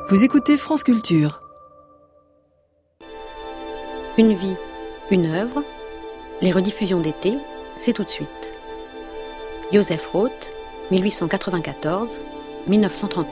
Vous écoutez France Culture. Une vie, une œuvre, les rediffusions d'été, c'est tout de suite. Joseph Roth, 1894-1939.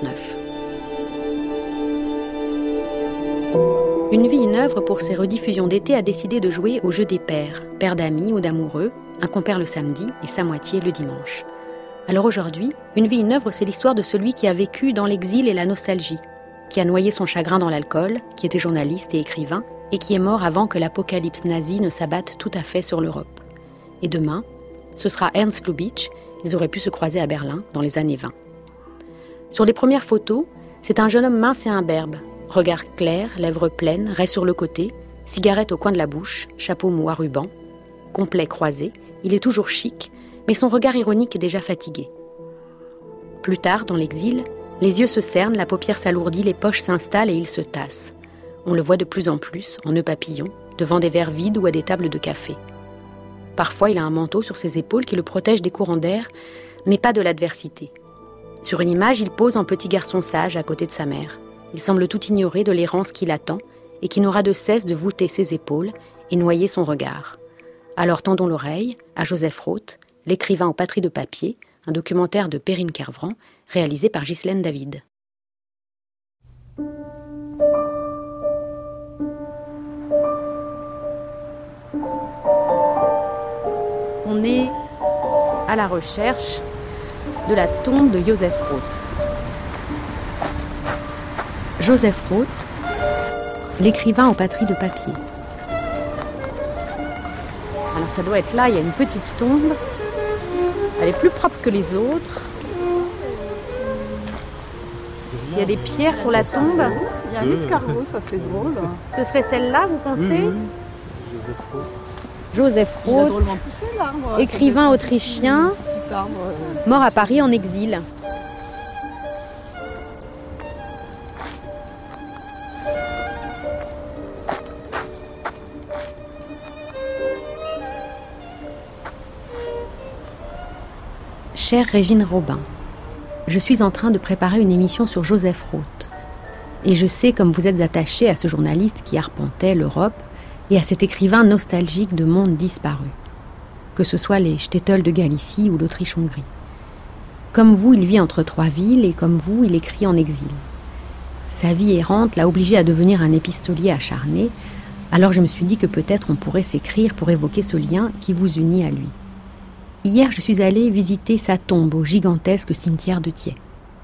Une vie, une œuvre pour ces rediffusions d'été a décidé de jouer au jeu des pères, pères d'amis ou d'amoureux, un compère le samedi et sa moitié le dimanche. Alors aujourd'hui, une vie, une œuvre, c'est l'histoire de celui qui a vécu dans l'exil et la nostalgie, qui a noyé son chagrin dans l'alcool, qui était journaliste et écrivain, et qui est mort avant que l'apocalypse nazi ne s'abatte tout à fait sur l'Europe. Et demain, ce sera Ernst Lubitsch, ils auraient pu se croiser à Berlin dans les années 20. Sur les premières photos, c'est un jeune homme mince et imberbe, regard clair, lèvres pleines, raie sur le côté, cigarette au coin de la bouche, chapeau mou à ruban, complet croisé, il est toujours chic, mais son regard ironique est déjà fatigué. Plus tard, dans l'exil, les yeux se cernent, la paupière s'alourdit, les poches s'installent et il se tasse. On le voit de plus en plus, en nœud papillon, devant des verres vides ou à des tables de café. Parfois, il a un manteau sur ses épaules qui le protège des courants d'air, mais pas de l'adversité. Sur une image, il pose en petit garçon sage à côté de sa mère. Il semble tout ignorer de l'errance qui l'attend et qui n'aura de cesse de voûter ses épaules et noyer son regard. Alors tendons l'oreille à Joseph Roth, l'écrivain aux patries de papier, un documentaire de Perrine Kervran, réalisé par Ghislaine David. On est à la recherche de la tombe de Joseph Roth. Joseph Roth, l'écrivain aux patries de papier. Alors ça doit être là, il y a une petite tombe. Elle est plus propre que les autres. Il y a des pierres sur la tombe. Il y a un escargot, ça c'est drôle. Ce serait celle-là, vous pensez ? Oui. Joseph Roth, écrivain autrichien, mort à Paris en exil. Chère Régine Robin, je suis en train de préparer une émission sur Joseph Roth. Et je sais comme vous êtes attachée à ce journaliste qui arpentait l'Europe et à cet écrivain nostalgique de mondes disparus, que ce soit les shtetls de Galicie ou l'Autriche-Hongrie. Comme vous, il vit entre trois villes et comme vous, il écrit en exil. Sa vie errante l'a obligé à devenir un épistolier acharné, alors je me suis dit que peut-être on pourrait s'écrire pour évoquer ce lien qui vous unit à lui. Hier, je suis allée visiter sa tombe au gigantesque cimetière de Thiais.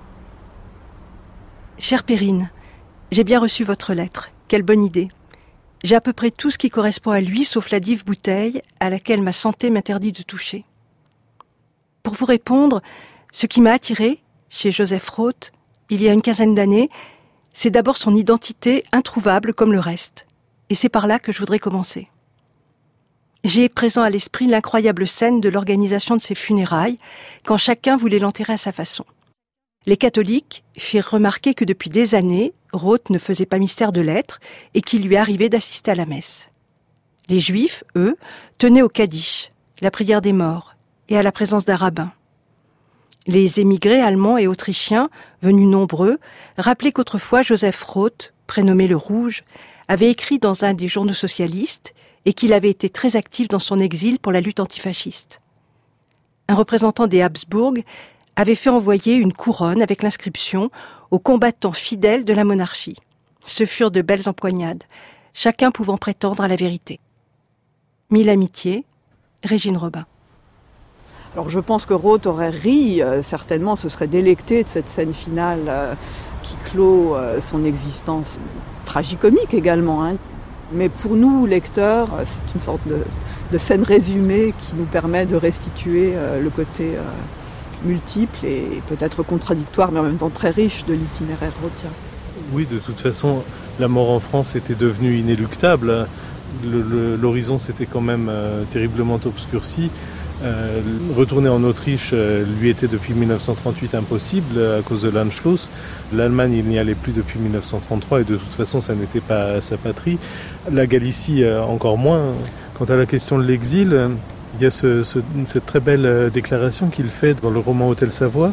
Chère Perrine, j'ai bien reçu votre lettre. Quelle bonne idée. J'ai à peu près tout ce qui correspond à lui, sauf la dive bouteille à laquelle ma santé m'interdit de toucher. Pour vous répondre, ce qui m'a attiré chez Joseph Roth, il y a une quinzaine d'années, c'est d'abord son identité introuvable comme le reste. Et c'est par là que je voudrais commencer. J'ai présent à l'esprit l'incroyable scène de l'organisation de ses funérailles, quand chacun voulait l'enterrer à sa façon. Les catholiques firent remarquer que depuis des années, Roth ne faisait pas mystère de l'être et qu'il lui arrivait d'assister à la messe. Les juifs, eux, tenaient au Kaddish, la prière des morts, et à la présence d'un rabbin. Les émigrés allemands et autrichiens, venus nombreux, rappelaient qu'autrefois Joseph Roth, prénommé le Rouge, avait écrit dans un des journaux socialistes et qu'il avait été très actif dans son exil pour la lutte antifasciste. Un représentant des Habsbourg avait fait envoyer une couronne avec l'inscription « Aux combattants fidèles de la monarchie ». Ce furent de belles empoignades, chacun pouvant prétendre à la vérité. Mille amitiés, Régine Robin. Alors je pense que Roth aurait ri, certainement se serait délecté de cette scène finale qui clôt son existence tragicomique également. Mais pour nous, lecteurs, c'est une sorte de scène résumée qui nous permet de restituer le côté multiple et peut-être contradictoire, mais en même temps très riche de l'itinéraire rothien. Oui, de toute façon, la mort en France était devenue inéluctable. L'horizon s'était quand même terriblement obscurci. Retourner en Autriche lui était depuis 1938 impossible à cause de l'Anschluss. L'Allemagne, il n'y allait plus depuis 1933 et de toute façon, ça n'était pas sa patrie. La Galicie, encore moins. Quant à la question de l'exil, il y a cette très belle déclaration qu'il fait dans le roman Hôtel Savoie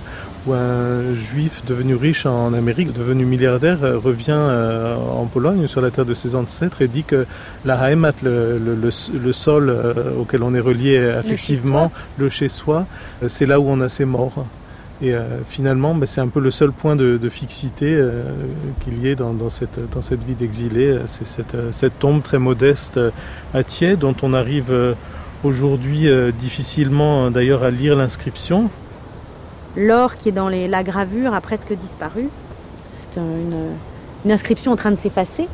où un juif devenu riche en Amérique, devenu milliardaire, revient en Pologne, sur la terre de ses ancêtres, et dit que la Heimat, le sol auquel on est relié affectivement, le chez-soi, c'est là où on a ses morts. Et finalement, c'est un peu le seul point de fixité qu'il y ait dans cette vie d'exilé. C'est cette tombe très modeste à Thiers, dont on arrive aujourd'hui difficilement d'ailleurs à lire l'inscription. L'or qui est dans la gravure a presque disparu. C'est une inscription en train de s'effacer.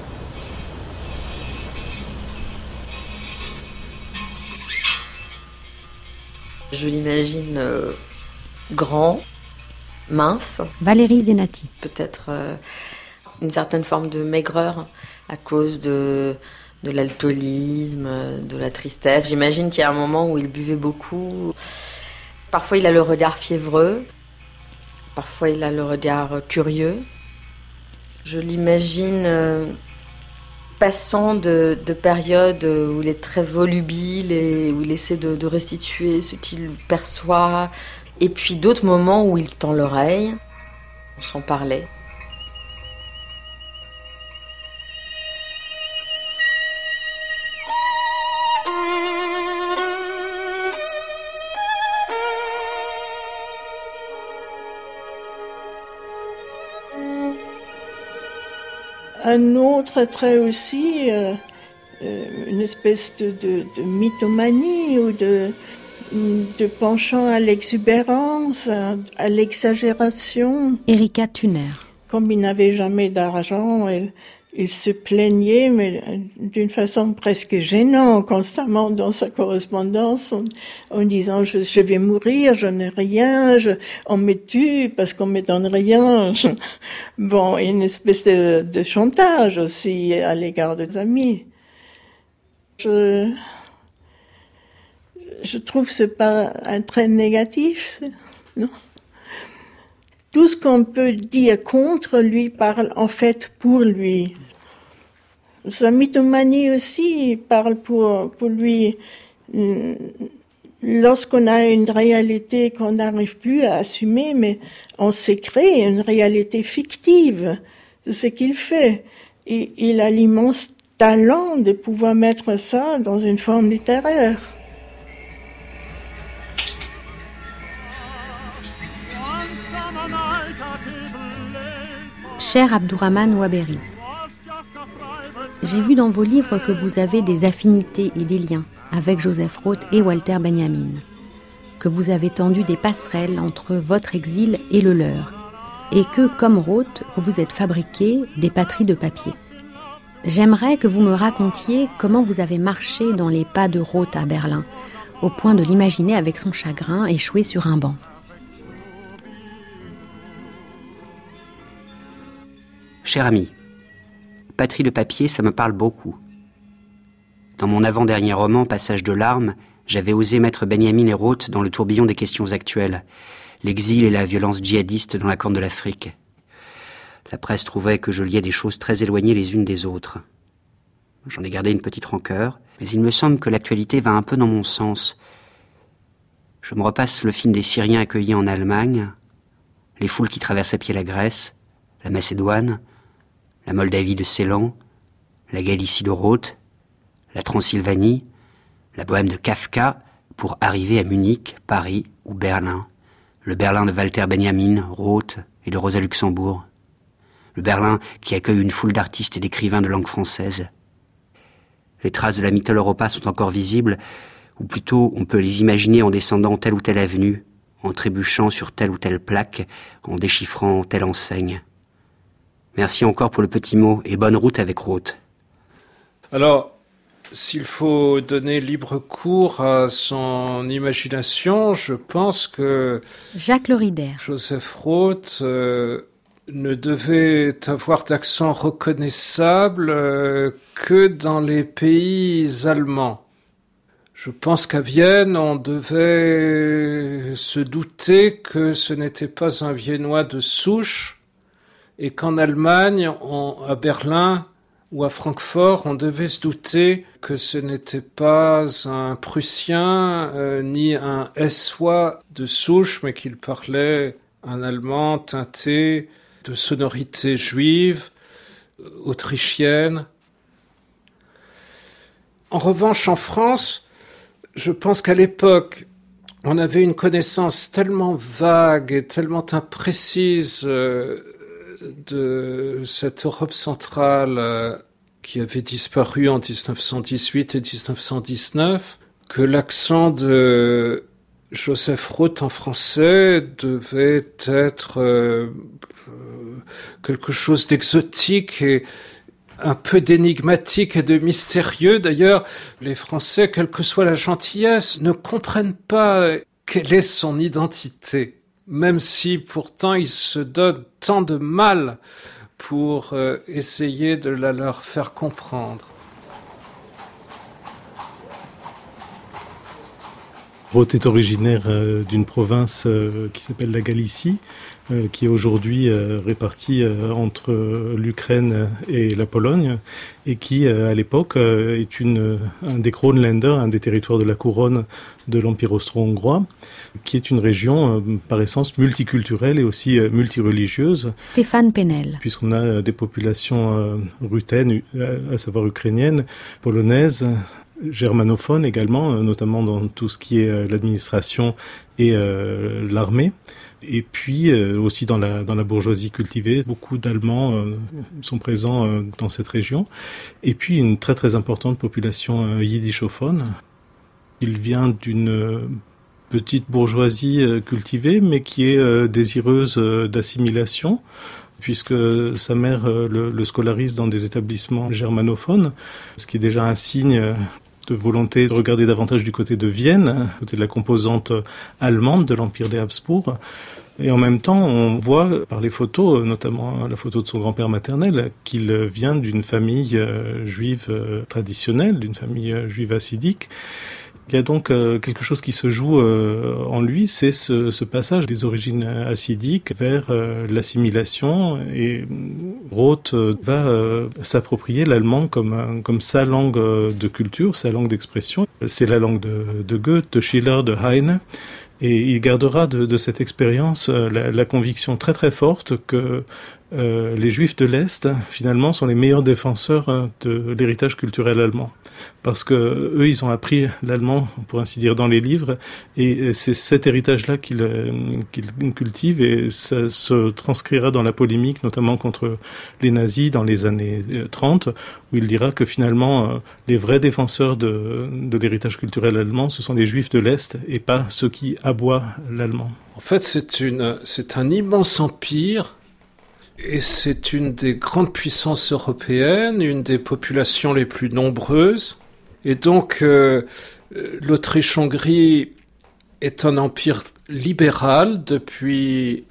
Je l'imagine grand, mince. Valérie Zenati. Peut-être une certaine forme de maigreur à cause de l'alcoolisme, de la tristesse. J'imagine qu'il y a un moment où il buvait beaucoup. Parfois, il a le regard fiévreux. Parfois, il a le regard curieux. Je l'imagine passant de périodes où il est très volubile et où il essaie de restituer ce qu'il perçoit. Et puis d'autres moments où il tend l'oreille, sans parler. Un autre trait aussi, une espèce de mythomanie ou de penchant à l'exubérance, à l'exagération. Erika Thuner. Comme il n'avait jamais d'argent, il se plaignait, mais d'une façon presque gênante, constamment dans sa correspondance, en disant je vais mourir, je n'ai rien, on me tue parce qu'on me donne rien. Bon, une espèce de chantage aussi à l'égard des amis. Je trouve que c'est pas un trait négatif, non. Tout ce qu'on peut dire contre lui parle en fait pour lui. Sa mythomanie aussi parle pour lui. Lorsqu'on a une réalité qu'on n'arrive plus à assumer, mais on s'est créé une réalité fictive de ce qu'il fait. Et il a l'immense talent de pouvoir mettre ça dans une forme littéraire. Cher Abdourahmane Ouaberi, j'ai vu dans vos livres que vous avez des affinités et des liens avec Joseph Roth et Walter Benjamin, que vous avez tendu des passerelles entre votre exil et le leur, et que, comme Roth, vous vous êtes fabriqué des patries de papier. J'aimerais que vous me racontiez comment vous avez marché dans les pas de Roth à Berlin, au point de l'imaginer avec son chagrin échoué sur un banc. Cher ami, Patrie de papier, ça me parle beaucoup. Dans mon avant-dernier roman, Passage de larmes, j'avais osé mettre Benjamin et Roth dans le tourbillon des questions actuelles, l'exil et la violence djihadiste dans la Corne de l'Afrique. La presse trouvait que je liais des choses très éloignées les unes des autres. J'en ai gardé une petite rancœur, mais il me semble que l'actualité va un peu dans mon sens. Je me repasse le film des Syriens accueillis en Allemagne, les foules qui traversent à pied la Grèce, la Macédoine, la Moldavie de Ceylan, la Galicie de Roth, la Transylvanie, la Bohème de Kafka, pour arriver à Munich, Paris ou Berlin. Le Berlin de Walter Benjamin, Roth et de Rosa Luxembourg. Le Berlin qui accueille une foule d'artistes et d'écrivains de langue française. Les traces de la Mittel Europa sont encore visibles, ou plutôt on peut les imaginer en descendant telle ou telle avenue, en trébuchant sur telle ou telle plaque, en déchiffrant telle enseigne. Merci encore pour le petit mot et bonne route avec Roth. Alors, s'il faut donner libre cours à son imagination, je pense que Jacques Lorider. Joseph Roth ne devait avoir d'accent reconnaissable que dans les pays allemands. Je pense qu'à Vienne, on devait se douter que ce n'était pas un Viennois de souche, et qu'en Allemagne, à Berlin ou à Francfort, on devait se douter que ce n'était pas un Prussien ni un Hessois de souche, mais qu'il parlait un allemand teinté de sonorités juives, autrichiennes. En revanche, en France, je pense qu'à l'époque, on avait une connaissance tellement vague et tellement imprécise de cette Europe centrale qui avait disparu en 1918 et 1919, que l'accent de Joseph Roth en français devait être quelque chose d'exotique et un peu d'énigmatique et de mystérieux. D'ailleurs, les Français, quelle que soit la gentillesse, ne comprennent pas quelle est son identité, même si pourtant ils se donnent tant de mal pour essayer de la leur faire comprendre. Roth est originaire d'une province qui s'appelle la Galicie, qui est aujourd'hui répartie entre l'Ukraine et la Pologne, et qui, à l'époque, est un des Kronländer, un des territoires de la couronne de l'Empire austro-hongrois, qui est une région, par essence, multiculturelle et aussi multireligieuse. Stéphane Penel. Puisqu'on a des populations ruthènes, à savoir ukrainiennes, polonaises, germanophones également, notamment dans tout ce qui est l'administration et l'armée. Et puis aussi dans la bourgeoisie cultivée, beaucoup d'Allemands sont présents dans cette région. Et puis une très très importante population yiddishophone. Il vient d'une petite bourgeoisie cultivée, mais qui est désireuse d'assimilation, puisque sa mère le scolarise dans des établissements germanophones, ce qui est déjà un signe de volonté de regarder davantage du côté de Vienne, côté de la composante allemande de l'Empire des Habsbourg. Et en même temps, on voit par les photos, notamment la photo de son grand-père maternel, qu'il vient d'une famille juive traditionnelle, d'une famille juive hassidique. Il y a donc quelque chose qui se joue en lui, c'est ce passage des origines hassidiques vers l'assimilation, et Roth va s'approprier l'allemand comme sa langue de culture, sa langue d'expression. C'est la langue de Goethe, de Schiller, de Heine. Et il gardera de cette expérience la conviction très très forte que les Juifs de l'Est, finalement, sont les meilleurs défenseurs de l'héritage culturel allemand. Parce que eux, ils ont appris l'allemand, pour ainsi dire, dans les livres, et c'est cet héritage-là qu'ils cultivent, et ça se transcrira dans la polémique, notamment contre les nazis dans les années 30, où il dira que finalement, les vrais défenseurs de l'héritage culturel allemand, ce sont les Juifs de l'Est, et pas ceux qui aboient l'allemand. En fait, c'est un immense empire, et c'est une des grandes puissances européennes, une des populations les plus nombreuses. Et donc, l'Autriche-Hongrie est un empire libéral depuis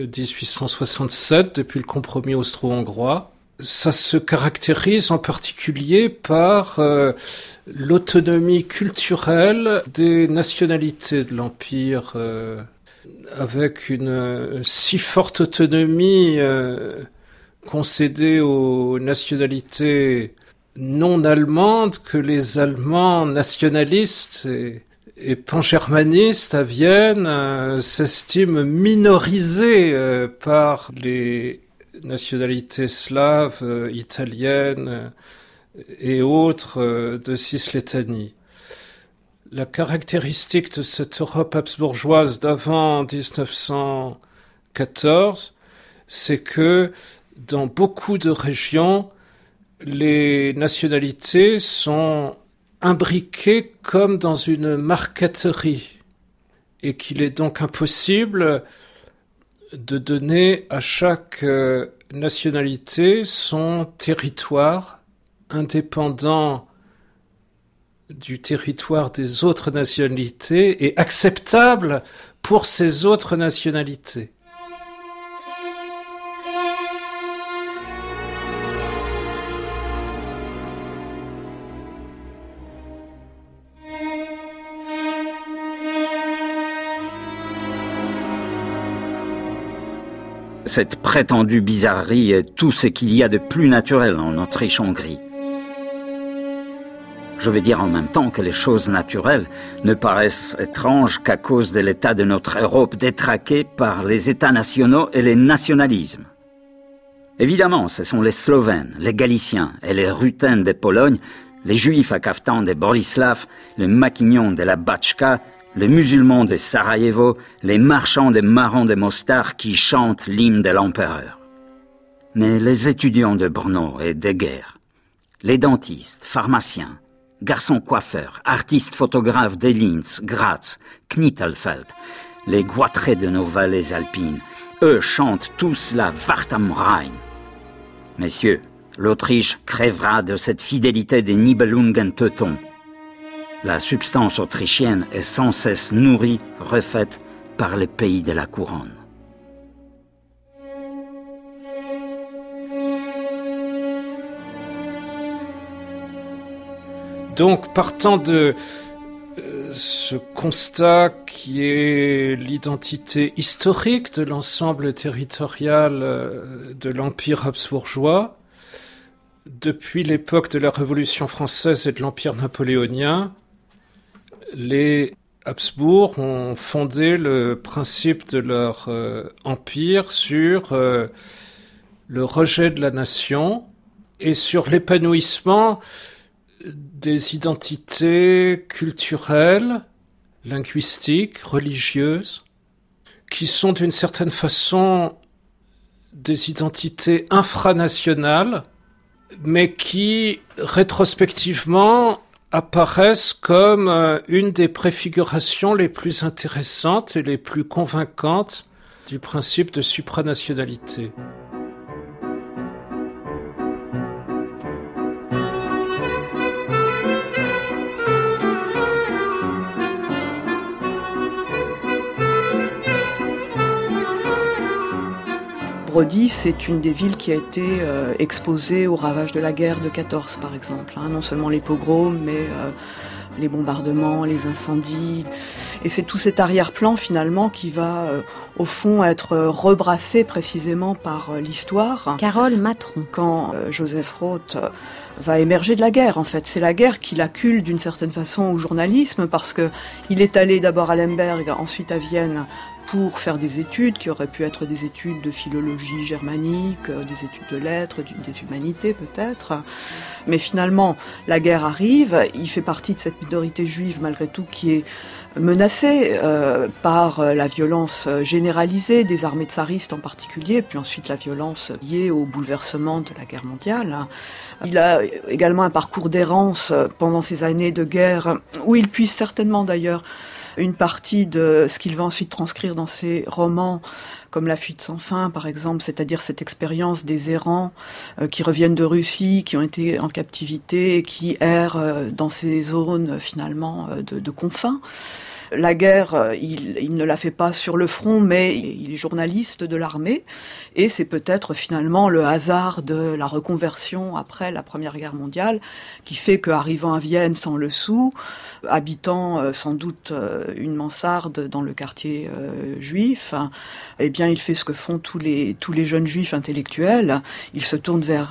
1867, depuis le compromis austro-hongrois. Ça se caractérise en particulier par l'autonomie culturelle des nationalités de l'empire, avec une si forte autonomie concédée aux nationalités non allemandes que les Allemands nationalistes et pan-germanistes à Vienne s'estiment minorisés par les nationalités slaves, italiennes et autres de Cislétanie. La caractéristique de cette Europe habsbourgeoise d'avant 1914, c'est que dans beaucoup de régions, les nationalités sont imbriquées comme dans une marqueterie, et qu'il est donc impossible de donner à chaque nationalité son territoire indépendant du territoire des autres nationalités et acceptable pour ces autres nationalités. Cette prétendue bizarrerie est tout ce qu'il y a de plus naturel en Autriche-Hongrie. Je veux dire en même temps que les choses naturelles ne paraissent étranges qu'à cause de l'état de notre Europe détraquée par les États nationaux et les nationalismes. Évidemment, ce sont les Slovènes, les Galiciens et les Rutènes de Pologne, les Juifs à caftan de Borislav, les Maquignons de la Batchka, les musulmans de Sarajevo, les marchands de marrons de Mostar qui chantent l'hymne de l'empereur. Mais les étudiants de Brno et de Guerre, les dentistes, pharmaciens, garçons coiffeurs, artistes photographes de Linz, Graz, Knittelfeld, les goitrés de nos vallées alpines, eux chantent tous la Wart am Rhein. Messieurs, l'Autriche crèvera de cette fidélité des Nibelungen-Teutons. La substance autrichienne est sans cesse nourrie, refaite par les pays de la couronne. Donc, partant de ce constat qui est l'identité historique de l'ensemble territorial de l'Empire habsbourgeois, depuis l'époque de la Révolution française et de l'Empire napoléonien, les Habsbourg ont fondé le principe de leur empire sur le rejet de la nation et sur l'épanouissement des identités culturelles, linguistiques, religieuses, qui sont d'une certaine façon des identités infranationales, mais qui, rétrospectivement, apparaissent comme une des préfigurations les plus intéressantes et les plus convaincantes du principe de supranationalité. Brody, c'est une des villes qui a été exposée aux ravages de la guerre de 14, par exemple. Non seulement les pogroms, mais les bombardements, les incendies. Et c'est tout cet arrière-plan, finalement, qui va, au fond, être rebrassé précisément par l'histoire. Carole Matron. Quand Joseph Roth va émerger de la guerre, en fait. C'est la guerre qui l'accule, d'une certaine façon, au journalisme, parce que il est allé d'abord à Lemberg, ensuite à Vienne, pour faire des études qui auraient pu être des études de philologie germanique, des études de lettres, des humanités peut-être. Mais finalement, la guerre arrive, il fait partie de cette minorité juive malgré tout qui est menacée par la violence généralisée des armées tsaristes en particulier, puis ensuite la violence liée au bouleversement de la guerre mondiale. Il a également un parcours d'errance pendant ces années de guerre, où il puise certainement d'ailleurs une partie de ce qu'il va ensuite transcrire dans ses romans, comme La fuite sans fin, par exemple, c'est-à-dire cette expérience des errants qui reviennent de Russie, qui ont été en captivité et qui errent dans ces zones, finalement, de confins. La guerre, il ne la fait pas sur le front, mais il est journaliste de l'armée, et c'est peut-être finalement le hasard de la reconversion après la Première Guerre mondiale qui fait qu'arrivant à Vienne sans le sou, habitant sans doute une mansarde dans le quartier juif, eh bien il fait ce que font tous les jeunes juifs intellectuels. Il se tourne vers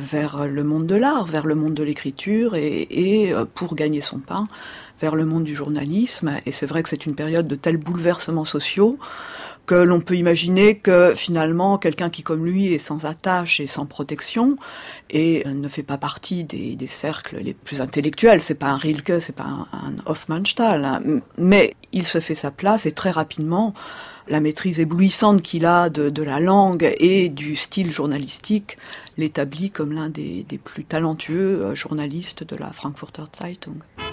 le monde de l'art, vers le monde de l'écriture, et pour gagner son pain, vers le monde du journalisme. Et c'est vrai que c'est une période de tels bouleversements sociaux que l'on peut imaginer que finalement quelqu'un qui comme lui est sans attache et sans protection et ne fait pas partie des cercles les plus intellectuels, c'est pas un Rilke, c'est pas un Hofmannsthal, mais il se fait sa place et très rapidement la maîtrise éblouissante qu'il a de la langue et du style journalistique l'établit comme l'un des plus talentueux journalistes de la Frankfurter Zeitung.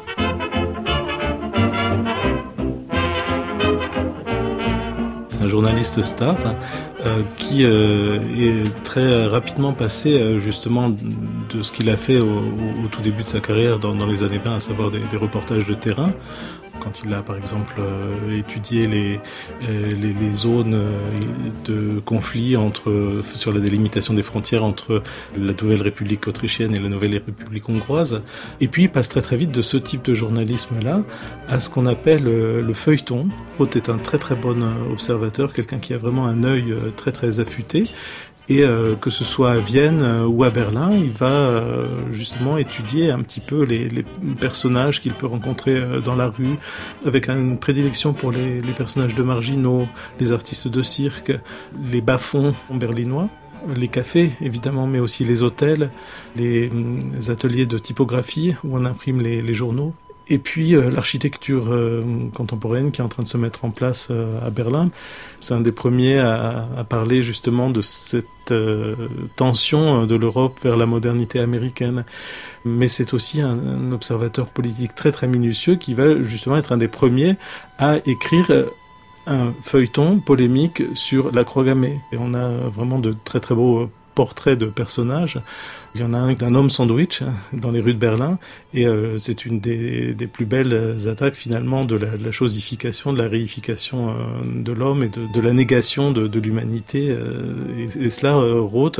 C'est un journaliste star qui est très rapidement passé justement de ce qu'il a fait au tout début de sa carrière dans les années 20, à savoir des reportages de terrain. Quand il a par exemple étudié les zones de conflit sur la délimitation des frontières entre la Nouvelle République autrichienne et la Nouvelle République hongroise. Et puis il passe très très vite de ce type de journalisme-là à ce qu'on appelle le feuilleton. Roth est un très très bon observateur, quelqu'un qui a vraiment un œil très très affûté. Et que ce soit à Vienne ou à Berlin, il va justement étudier un petit peu les personnages qu'il peut rencontrer dans la rue, avec une prédilection pour les personnages de marginaux, les artistes de cirque, les bas-fonds berlinois, les cafés évidemment, mais aussi les hôtels, les ateliers de typographie où on imprime les journaux. Et puis l'architecture contemporaine qui est en train de se mettre en place à Berlin. C'est un des premiers à parler justement de cette tension de l'Europe vers la modernité américaine. Mais c'est aussi un observateur politique très très minutieux qui va justement être un des premiers à écrire un feuilleton polémique sur la croix gammée. Et on a vraiment de très très beaux portraits de personnages. Il y en a un d'un homme sandwich dans les rues de Berlin et c'est une des plus belles attaques finalement de la chosification, de la réification de l'homme et de la négation de l'humanité. Et cela, Roth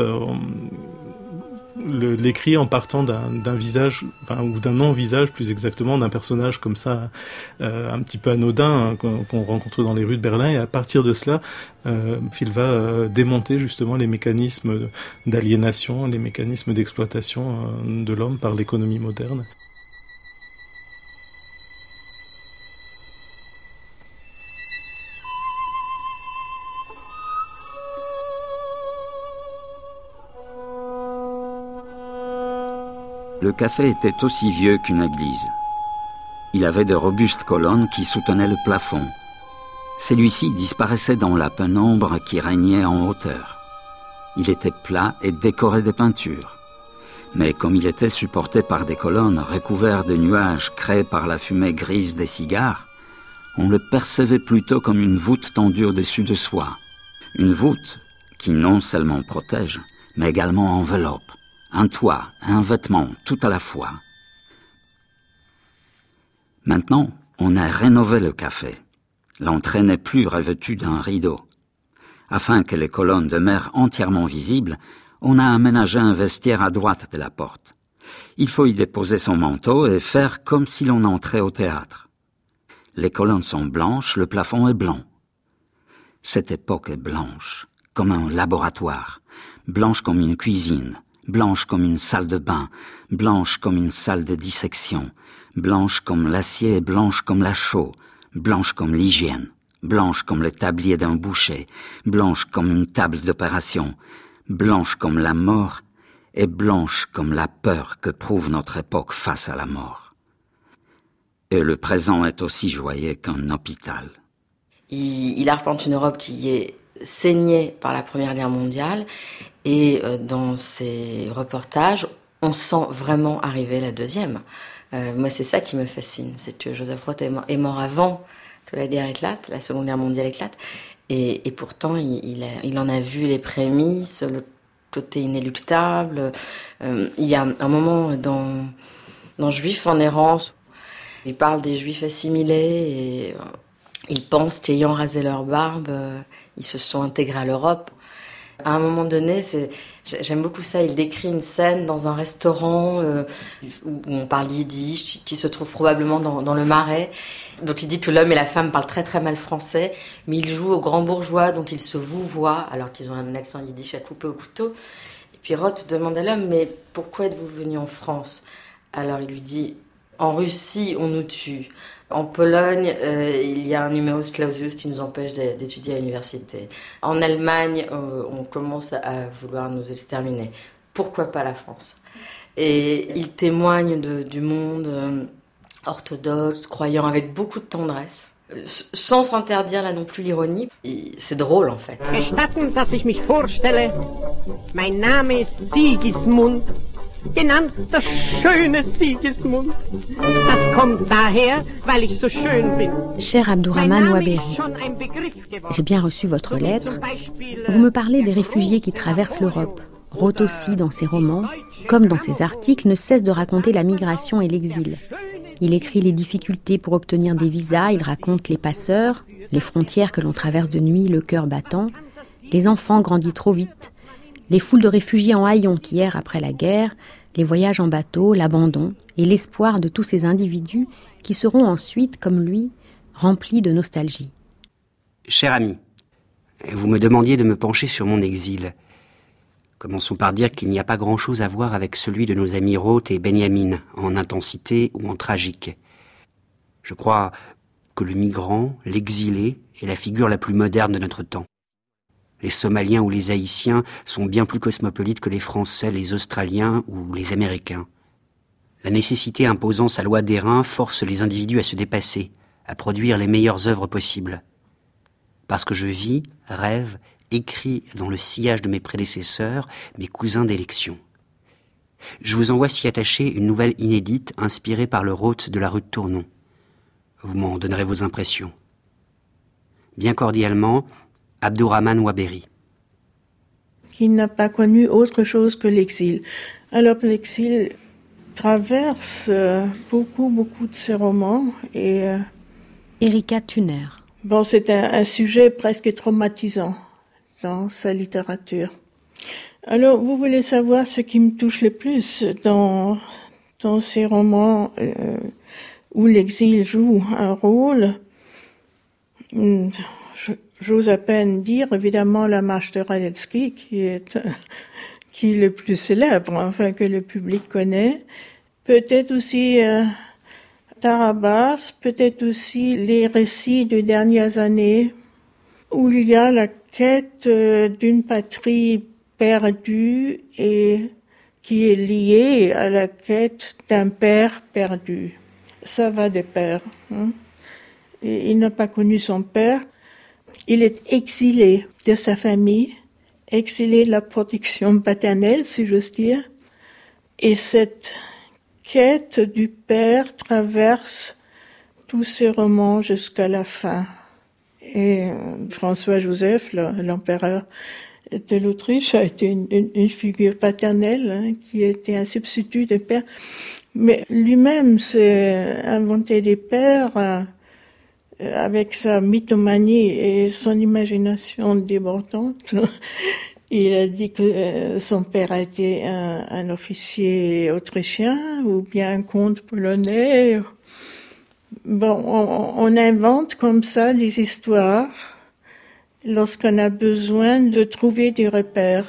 l'écrit en partant d'un visage, ou d'un non-visage plus exactement, d'un personnage comme ça, un petit peu anodin, qu'on rencontre dans les rues de Berlin, et à partir de cela, il va démonter justement les mécanismes d'aliénation, les mécanismes d'exploitation de l'homme par l'économie moderne. Le café était aussi vieux qu'une église. Il avait de robustes colonnes qui soutenaient le plafond. Celui-ci disparaissait dans la pénombre qui régnait en hauteur. Il était plat et décoré de peintures. Mais comme il était supporté par des colonnes recouvertes de nuages créés par la fumée grise des cigares, on le percevait plutôt comme une voûte tendue au-dessus de soi. Une voûte qui non seulement protège, mais également enveloppe. Un toit, un vêtement, tout à la fois. Maintenant, on a rénové le café. L'entrée n'est plus revêtue d'un rideau. Afin que les colonnes demeurent entièrement visibles, on a aménagé un vestiaire à droite de la porte. Il faut y déposer son manteau et faire comme si l'on entrait au théâtre. Les colonnes sont blanches, le plafond est blanc. Cette époque est blanche, comme un laboratoire, blanche comme une cuisine, blanche comme une salle de bain, blanche comme une salle de dissection, blanche comme l'acier et blanche comme la chaux, blanche comme l'hygiène, blanche comme le tablier d'un boucher, blanche comme une table d'opération, blanche comme la mort et blanche comme la peur que prouve notre époque face à la mort. Et le présent est aussi joyeux qu'un hôpital. Il arpente une Europe qui est saignée par la Première Guerre mondiale. Et dans ces reportages, on sent vraiment arriver la deuxième. Moi, c'est ça qui me fascine, c'est que Joseph Roth est mort avant que la guerre éclate, la Seconde Guerre mondiale éclate. Et pourtant, il en a vu les prémices, le côté inéluctable. Il y a un moment dans Juifs en errance, il parle des Juifs assimilés et ils pensent qu'ayant rasé leur barbe, ils se sont intégrés à l'Europe. À un moment donné, j'aime beaucoup ça, il décrit une scène dans un restaurant où on parle yiddish, qui se trouve probablement dans le Marais. Donc il dit que l'homme et la femme parlent très très mal français, mais ils jouent aux grands bourgeois dont ils se vouvoient, alors qu'ils ont un accent yiddish à couper au couteau. Et puis Roth demande à l'homme, mais pourquoi êtes-vous venu en France ? Alors il lui dit, en Russie on nous tue. En Pologne, il y a un numerus clausus qui nous empêche d'étudier à l'université. En Allemagne, on commence à vouloir nous exterminer. Pourquoi pas la France ? Et il témoigne du monde orthodoxe, croyant avec beaucoup de tendresse, sans s'interdire là non plus l'ironie. Et c'est drôle en fait. Gestatten, dass ich mich vorstelle. Mein Name ist Sigismund. Genannt das schöne Sigismund. Das kommt daher, weil ich so schön bin. Cher Abdourahmane Ouaberi, j'ai bien reçu votre lettre. Vous me parlez des réfugiés qui traversent l'Europe. Roth aussi, dans ses romans, comme dans ses articles, ne cesse de raconter la migration et l'exil. Il écrit les difficultés pour obtenir des visas, il raconte les passeurs, les frontières que l'on traverse de nuit, le cœur battant, les enfants grandis trop vite, les foules de réfugiés en haillons qui errent après la guerre, les voyages en bateau, l'abandon et l'espoir de tous ces individus qui seront ensuite, comme lui, remplis de nostalgie. Cher ami, vous me demandiez de me pencher sur mon exil. Commençons par dire qu'il n'y a pas grand-chose à voir avec celui de nos amis Roth et Benjamin, en intensité ou en tragique. Je crois que le migrant, l'exilé, est la figure la plus moderne de notre temps. Les Somaliens ou les Haïtiens sont bien plus cosmopolites que les Français, les Australiens ou les Américains. La nécessité imposant sa loi d'airain force les individus à se dépasser, à produire les meilleures œuvres possibles. Parce que je vis, rêve, écris dans le sillage de mes prédécesseurs, mes cousins d'élection. Je vous envoie si attaché une nouvelle inédite inspirée par le Roth de la rue de Tournon. Vous m'en donnerez vos impressions. Bien cordialement, Abdourahmane Waberi. Qui n'a pas connu autre chose que l'exil. Alors l'exil traverse beaucoup de ses romans et... Erika Thuner. Bon, c'est un sujet presque traumatisant dans sa littérature. Alors, vous voulez savoir ce qui me touche le plus dans ces romans où l'exil joue un rôle? J'ose à peine dire, évidemment, La Marche de Radetzky, qui est le plus célèbre, enfin, que le public connaît. Peut-être aussi Tarabas, peut-être aussi les récits des dernières années, où il y a la quête d'une patrie perdue et qui est liée à la quête d'un père perdu. Ça va de pair. Et il n'a pas connu son père. Il est exilé de sa famille, exilé de la protection paternelle, si j'ose dire. Et cette quête du père traverse tous ses romans jusqu'à la fin. Et François-Joseph, l'empereur de l'Autriche, a été une figure paternelle qui était un substitut de père. Mais lui-même s'est inventé des pères avec sa mythomanie et son imagination débordante. Il a dit que son père a été un officier autrichien ou bien un comte polonais. Bon, on invente comme ça des histoires lorsqu'on a besoin de trouver des repères.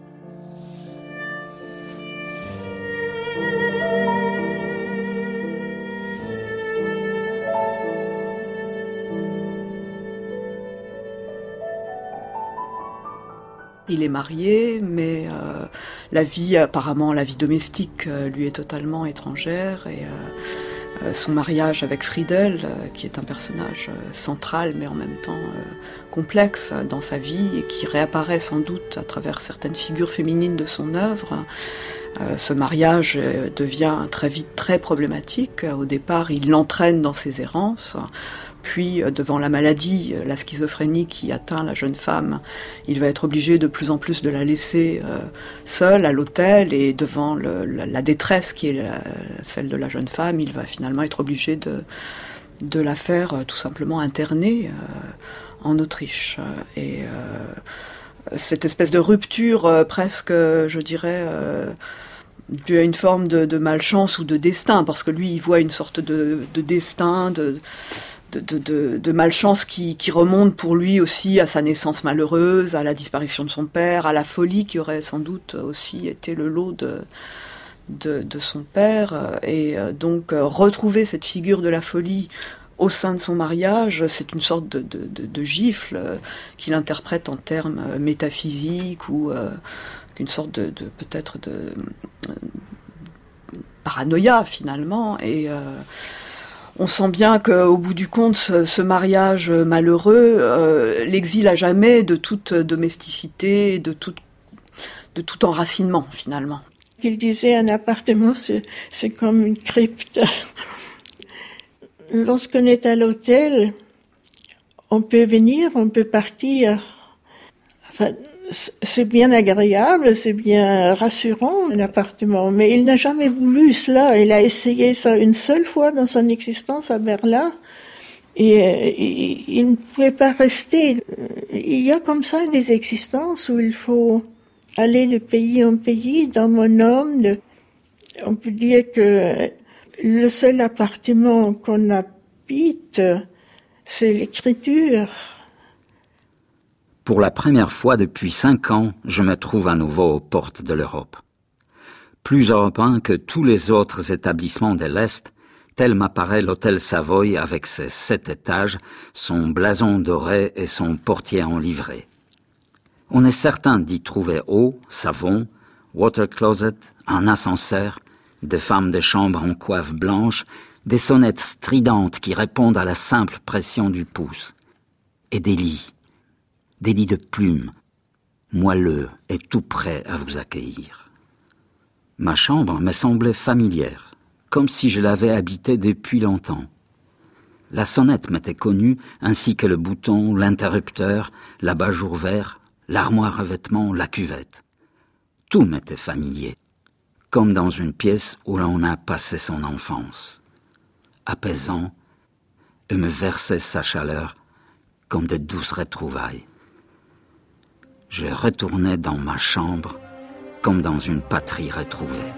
Il est marié, mais la vie domestique lui est totalement étrangère et son mariage avec Friedel, qui est un personnage central mais en même temps complexe dans sa vie et qui réapparaît sans doute à travers certaines figures féminines de son œuvre. Ce mariage devient très vite très problématique. Au départ, il l'entraîne dans ses errances. Puis, devant la maladie, la schizophrénie qui atteint la jeune femme, il va être obligé de plus en plus de la laisser seule à l'hôtel, et devant la détresse qui est celle de la jeune femme, il va finalement être obligé de la faire tout simplement interner en Autriche. Et cette espèce de rupture presque, je dirais, due à une forme de malchance ou de destin, parce que lui, il voit une sorte de destin, de malchance qui remonte pour lui aussi à sa naissance malheureuse, à la disparition de son père, à la folie qui aurait sans doute aussi été le lot de son père. Et donc retrouver cette figure de la folie au sein de son mariage, c'est une sorte de gifle qu'il interprète en termes métaphysiques ou une sorte peut-être de paranoïa finalement. Et on sent bien qu'au bout du compte, ce mariage malheureux l'exile à jamais de toute domesticité, de tout enracinement finalement. Il disait un appartement, c'est comme une crypte. Lorsqu'on est à l'hôtel, on peut venir, on peut partir. Enfin, c'est bien agréable, c'est bien rassurant, un appartement. Mais il n'a jamais voulu cela. Il a essayé ça une seule fois dans son existence à Berlin. Et il ne pouvait pas rester. Il y a comme ça des existences où il faut aller de pays en pays, d'homme en homme. On peut dire que le seul appartement qu'on habite, c'est l'écriture. Pour la première fois depuis 5 ans, je me trouve à nouveau aux portes de l'Europe. Plus européen que tous les autres établissements de l'Est, tel m'apparaît l'hôtel Savoy avec ses 7 étages, son blason doré et son portier en livrée. On est certain d'y trouver eau, savon, water closet, un ascenseur, des femmes de chambre en coiffe blanche, des sonnettes stridentes qui répondent à la simple pression du pouce, et des lits de plumes, moelleux et tout prêts à vous accueillir. Ma chambre me semblait familière, comme si je l'avais habitée depuis longtemps. La sonnette m'était connue, ainsi que le bouton, l'interrupteur, l'abat-jour vert, l'armoire à vêtements, la cuvette. Tout m'était familier, comme dans une pièce où l'on a passé son enfance, apaisant, et me versait sa chaleur comme de douces retrouvailles. Je retournais dans ma chambre comme dans une patrie retrouvée.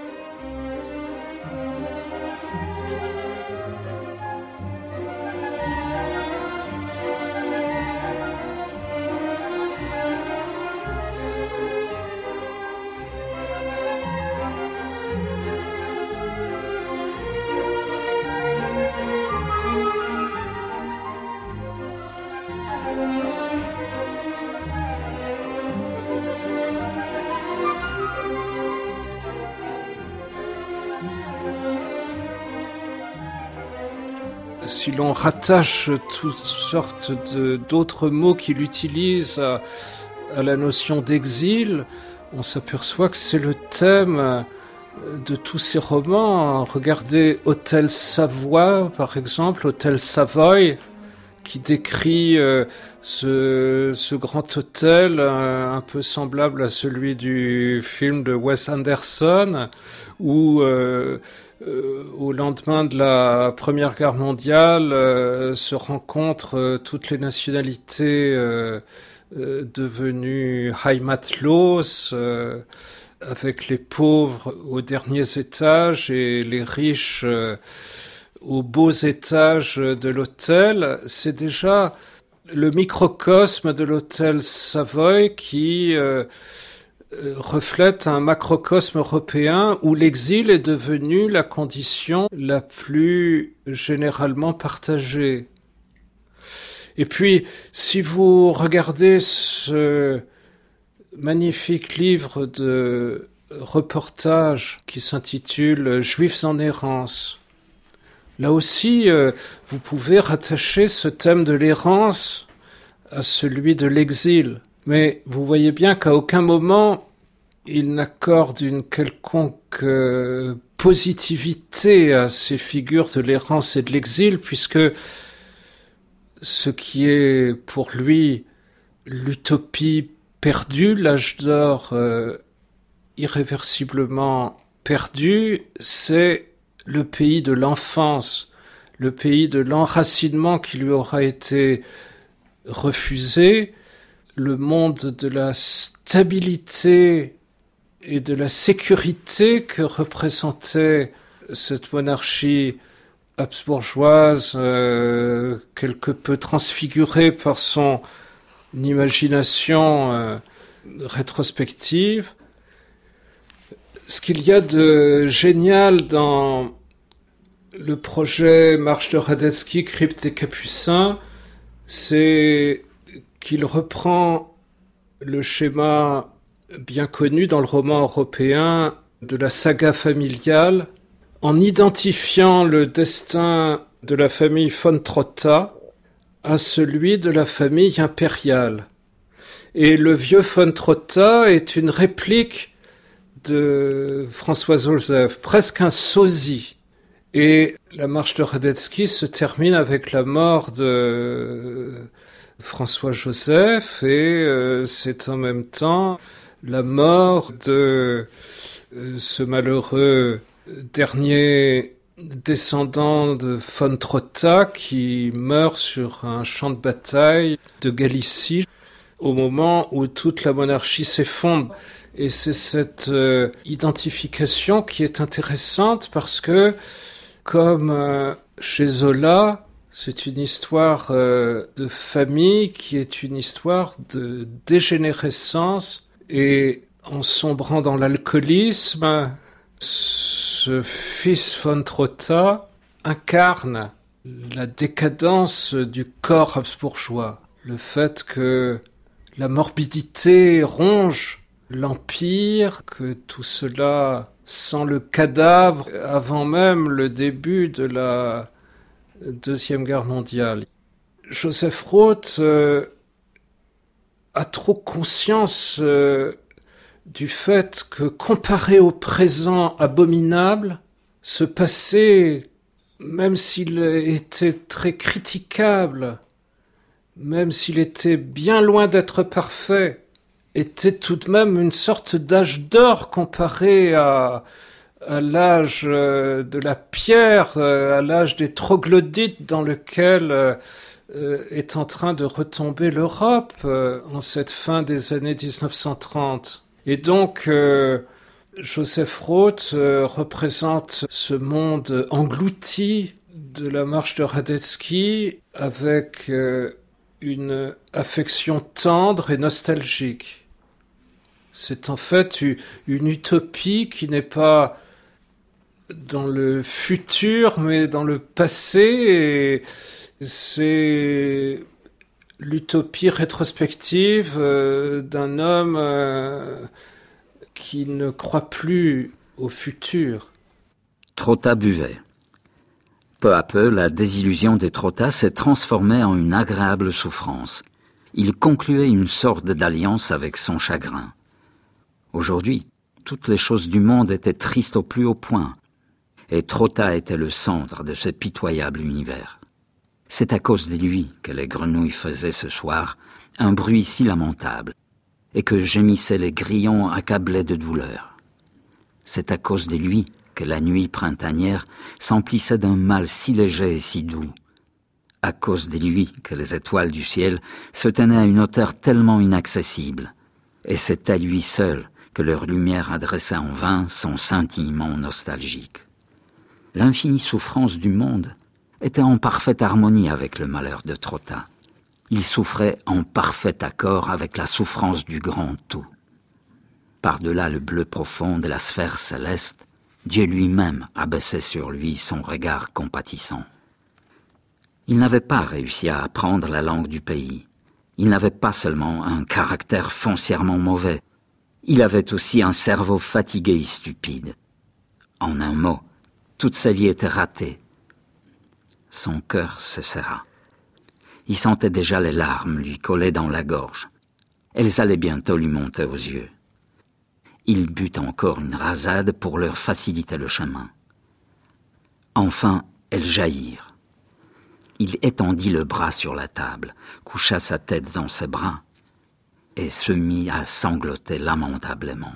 Si l'on rattache toutes sortes d'autres mots qu'il utilise à la notion d'exil, on s'aperçoit que c'est le thème de tous ses romans. Regardez Hôtel Savoie, par exemple, Hôtel Savoy, qui décrit ce grand hôtel un peu semblable à celui du film de Wes Anderson, où au lendemain de la Première Guerre mondiale se rencontrent toutes les nationalités devenues heimatlos, avec les pauvres aux derniers étages et les riches aux beaux étages de l'hôtel. C'est déjà le microcosme de l'hôtel Savoy qui reflète un macrocosme européen où l'exil est devenu la condition la plus généralement partagée. Et puis, si vous regardez ce magnifique livre de reportage qui s'intitule « Juifs en errance », là aussi, vous pouvez rattacher ce thème de l'errance à celui de l'exil. Mais vous voyez bien qu'à aucun moment, il n'accorde une quelconque positivité à ces figures de l'errance et de l'exil, puisque ce qui est pour lui l'utopie perdue, l'âge d'or irréversiblement perdu, c'est le pays de l'enfance, le pays de l'enracinement qui lui aura été refusé, le monde de la stabilité et de la sécurité que représentait cette monarchie habsbourgeoise, quelque peu transfigurée par son imagination rétrospective. Ce qu'il y a de génial dans le projet Marche de Radetzky, Crypte des Capucins, c'est qu'il reprend le schéma bien connu dans le roman européen de la saga familiale, en identifiant le destin de la famille von Trotta à celui de la famille impériale. Et le vieux von Trotta est une réplique de François-Joseph, presque un sosie. Et la marche de Radetzky se termine avec la mort de François-Joseph et c'est en même temps la mort de ce malheureux dernier descendant de von Trotta qui meurt sur un champ de bataille de Galicie au moment où toute la monarchie s'effondre. Et c'est cette identification qui est intéressante parce que, comme chez Zola, C'est une histoire de famille qui est une histoire de dégénérescence, et en sombrant dans l'alcoolisme, ce fils von Trotta incarne la décadence du corps habsbourgeois, le fait que la morbidité ronge l'empire, que tout cela sent le cadavre avant même le début de la Deuxième Guerre mondiale. Joseph Roth a trop conscience du fait que, comparé au présent abominable, ce passé, même s'il était très critiquable, même s'il était bien loin d'être parfait, était tout de même une sorte d'âge d'or comparé à l'âge de la pierre, à l'âge des troglodytes dans lequel est en train de retomber l'Europe en cette fin des années 1930. Et donc, Joseph Roth représente ce monde englouti de la marche de Radetzky avec une affection tendre et nostalgique. C'est en fait une utopie qui n'est pas dans le futur, mais dans le passé, et c'est l'utopie rétrospective d'un homme qui ne croit plus au futur. Trotta buvait. Peu à peu, la désillusion de Trotta s'est transformée en une agréable souffrance. Il concluait une sorte d'alliance avec son chagrin. Aujourd'hui, toutes les choses du monde étaient tristes au plus haut point, et Trotta était le centre de ce pitoyable univers. C'est à cause de lui que les grenouilles faisaient ce soir un bruit si lamentable, et que gémissaient les grillons accablés de douleur. C'est à cause de lui que la nuit printanière s'emplissait d'un mal si léger et si doux. À cause de lui que les étoiles du ciel se tenaient à une hauteur tellement inaccessible. Et c'est à lui seul que leur lumière adressait en vain son scintillement nostalgique. L'infinie souffrance du monde était en parfaite harmonie avec le malheur de Trotta. Il souffrait en parfait accord avec la souffrance du grand tout. Par-delà le bleu profond de la sphère céleste, Dieu lui-même abaissait sur lui son regard compatissant. Il n'avait pas réussi à apprendre la langue du pays. Il n'avait pas seulement un caractère foncièrement mauvais, il avait aussi un cerveau fatigué et stupide. En un mot, toute sa vie était ratée. Son cœur se serra. Il sentait déjà les larmes lui coller dans la gorge. Elles allaient bientôt lui monter aux yeux. Il but encore une rasade pour leur faciliter le chemin. Enfin, elles jaillirent. Il étendit le bras sur la table, coucha sa tête dans ses bras et se mit à sangloter lamentablement.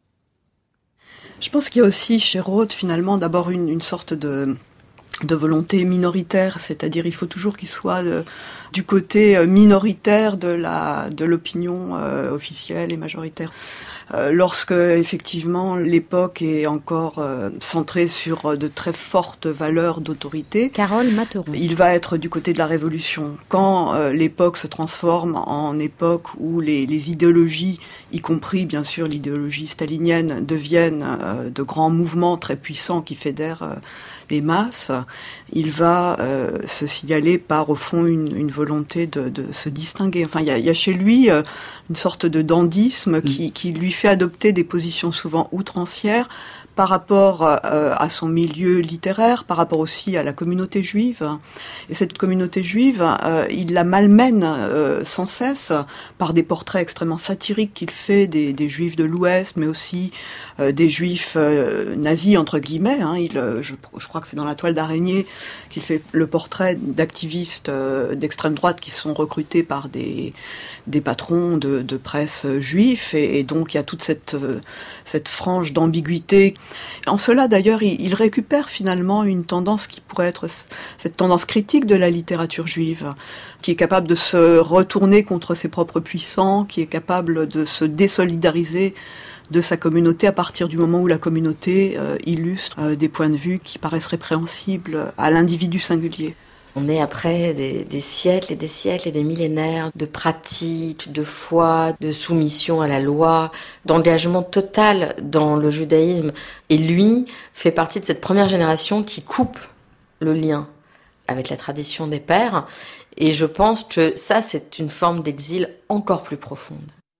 Je pense qu'il y a aussi chez Roth finalement d'abord une sorte de volonté minoritaire, c'est-à-dire il faut toujours qu'il soit du côté minoritaire de l'opinion officielle et majoritaire. Lorsque effectivement l'époque est encore centrée sur de très fortes valeurs d'autorité, Carole Materon. Il va être du côté de la révolution. Quand l'époque se transforme en époque où les idéologies, y compris bien sûr l'idéologie stalinienne, deviennent de grands mouvements très puissants qui fédèrent les masses, il va se signaler par au fond une volonté de se distinguer. Enfin, il y a chez lui une sorte de dandysme qui lui fait adopter des positions souvent outrancières par rapport à son milieu littéraire, par rapport aussi à la communauté juive. Et cette communauté juive, il la malmène sans cesse par des portraits extrêmement satiriques qu'il fait des juifs de l'Ouest, mais aussi des juifs nazis, entre guillemets. Je crois que c'est dans La Toile d'araignée qu'il fait le portrait d'activistes d'extrême droite qui sont recrutés par des patrons de presse juifs. Et donc il y a toute cette frange d'ambiguïté. En cela, d'ailleurs, il récupère finalement une tendance qui pourrait être cette tendance critique de la littérature juive, qui est capable de se retourner contre ses propres puissants, qui est capable de se désolidariser de sa communauté à partir du moment où la communauté illustre des points de vue qui paraissent répréhensibles à l'individu singulier. On est après des siècles et des siècles et des millénaires de pratiques, de foi, de soumission à la loi, d'engagement total dans le judaïsme. Et lui fait partie de cette première génération qui coupe le lien avec la tradition des pères. Et je pense que ça, c'est une forme d'exil encore plus profonde.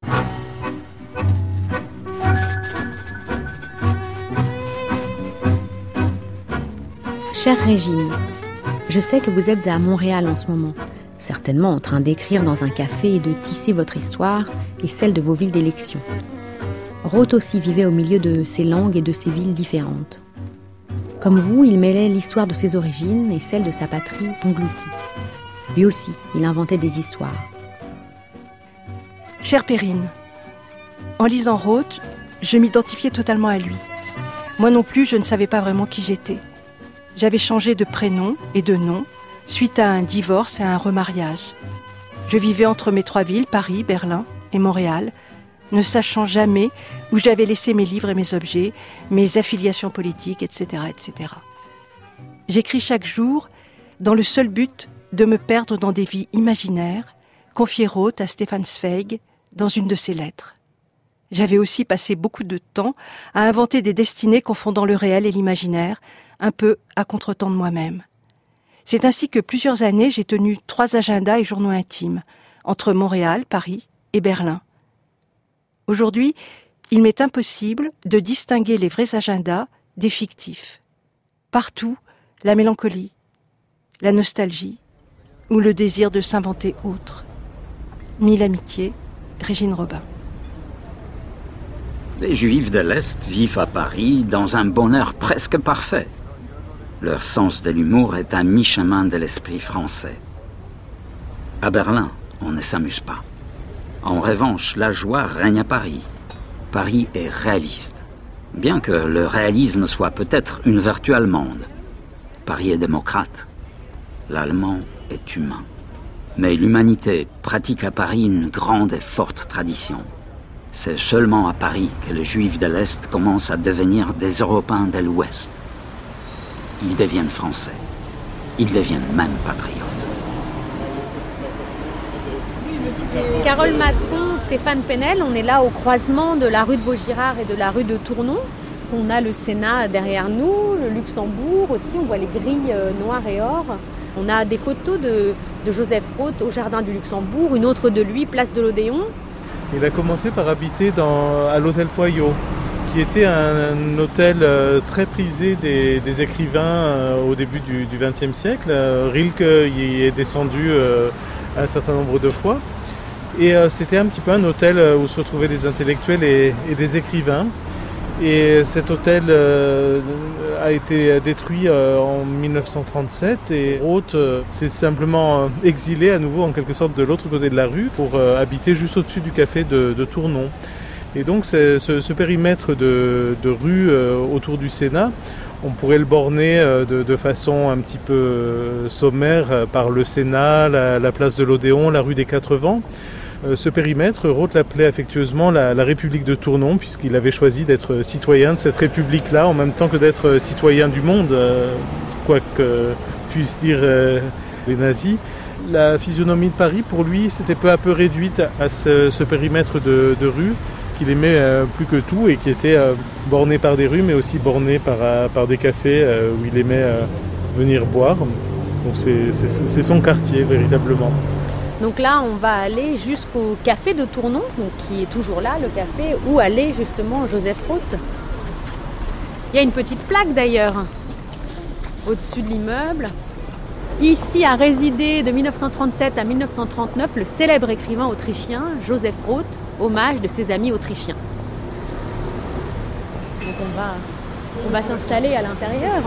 Chère Régine, je sais que vous êtes à Montréal en ce moment, certainement en train d'écrire dans un café et de tisser votre histoire et celle de vos villes d'élection. Roth aussi vivait au milieu de ces langues et de ces villes différentes. Comme vous, il mêlait l'histoire de ses origines et celle de sa patrie engloutie. Lui aussi, il inventait des histoires. Chère Perrine, en lisant Roth, je m'identifiais totalement à lui. Moi non plus, je ne savais pas vraiment qui j'étais. J'avais changé de prénom et de nom suite à un divorce et à un remariage. Je vivais entre mes 3 villes, Paris, Berlin et Montréal, ne sachant jamais où j'avais laissé mes livres et mes objets, mes affiliations politiques, etc., etc. J'écris chaque jour dans le seul but de me perdre dans des vies imaginaires, confiait Roth à Stefan Zweig dans une de ses lettres. J'avais aussi passé beaucoup de temps à inventer des destinées confondant le réel et l'imaginaire, un peu à contretemps de moi-même. C'est ainsi que plusieurs années, j'ai tenu 3 agendas et journaux intimes, entre Montréal, Paris et Berlin. Aujourd'hui, il m'est impossible de distinguer les vrais agendas des fictifs. Partout, la mélancolie, la nostalgie ou le désir de s'inventer autre. Mille amitiés, Régine Robin. Les Juifs de l'Est vivent à Paris dans un bonheur presque parfait. Leur sens de l'humour est à mi-chemin de l'esprit français. À Berlin, on ne s'amuse pas. En revanche, la joie règne à Paris. Paris est réaliste. Bien que le réalisme soit peut-être une vertu allemande. Paris est démocrate. L'allemand est humain. Mais l'humanité pratique à Paris une grande et forte tradition. C'est seulement à Paris que les Juifs de l'Est commencent à devenir des Européens de l'Ouest. Ils deviennent français. Ils deviennent même patriotes. Carole Matron, Stéphane Penel, on est là au croisement de la rue de Vaugirard et de la rue de Tournon. On a le Sénat derrière nous, le Luxembourg aussi, on voit les grilles noires et or. On a des photos de Joseph Roth au Jardin du Luxembourg, une autre de lui, place de l'Odéon. Il a commencé par habiter à l'hôtel Foyot, qui était un hôtel très prisé des écrivains au début du XXe siècle. Rilke y est descendu un certain nombre de fois. Et c'était un petit peu un hôtel où se retrouvaient des intellectuels et des écrivains. Et cet hôtel a été détruit en 1937 et Roth s'est simplement exilé à nouveau en quelque sorte de l'autre côté de la rue pour habiter juste au-dessus du café de Tournon. Et donc ce périmètre de rue autour du Sénat, on pourrait le borner de façon un petit peu sommaire par le Sénat, la place de l'Odéon, la rue des Quatre Vents. Ce périmètre, Roth l'appelait affectueusement la République de Tournon, puisqu'il avait choisi d'être citoyen de cette République-là, en même temps que d'être citoyen du monde, quoi que puissent dire les nazis. La physionomie de Paris, pour lui, s'était peu à peu réduite à ce périmètre de rue, qu'il aimait plus que tout, et qui était borné par des rues, mais aussi borné par des cafés où il aimait venir boire. Donc c'est son quartier, véritablement. Donc là, on va aller jusqu'au café de Tournon, donc qui est toujours là, le café, où allait justement Joseph Roth. Il y a une petite plaque d'ailleurs, au-dessus de l'immeuble. Ici a résidé de 1937 à 1939 le célèbre écrivain autrichien Joseph Roth, hommage de ses amis autrichiens. Donc on va s'installer à l'intérieur.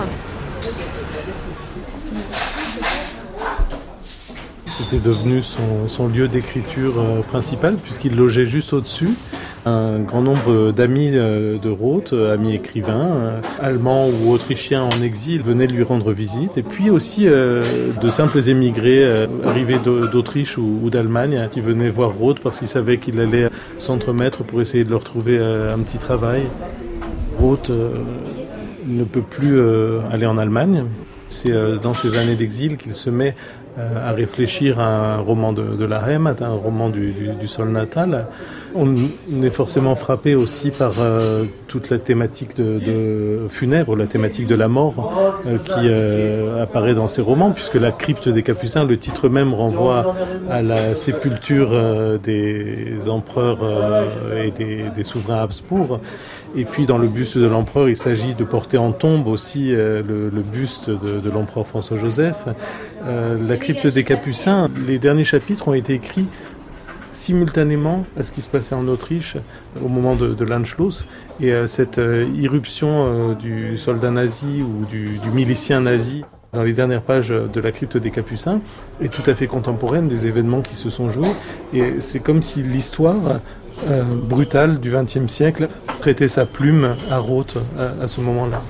C'était devenu son lieu d'écriture principal puisqu'il logeait juste au-dessus. Un grand nombre d'amis de Roth, amis écrivains, allemands ou autrichiens en exil, venaient lui rendre visite. Et puis aussi de simples émigrés arrivés d'Autriche ou d'Allemagne qui venaient voir Roth parce qu'ils savaient qu'il allait s'entremettre pour essayer de leur trouver un petit travail. Roth ne peut plus aller en Allemagne. C'est dans ces années d'exil qu'il se met à réfléchir à un roman de la Heimat, un roman du sol natal. On est forcément frappé aussi par toute la thématique de funèbre, la thématique de la mort qui apparaît dans ces romans, puisque la crypte des Capucins, le titre même renvoie à la sépulture des empereurs et des souverains Habsbourg. Et puis dans le buste de l'empereur, il s'agit de porter en tombe aussi le buste de l'empereur François-Joseph. La crypte des Capucins, les derniers chapitres ont été écrits simultanément à ce qui se passait en Autriche au moment de l'Anschluss, et cette irruption du soldat nazi ou du milicien nazi dans les dernières pages de la crypte des Capucins est tout à fait contemporaine des événements qui se sont joués, et c'est comme si l'histoire brutale du XXe siècle prêtait sa plume à Roth à ce moment-là.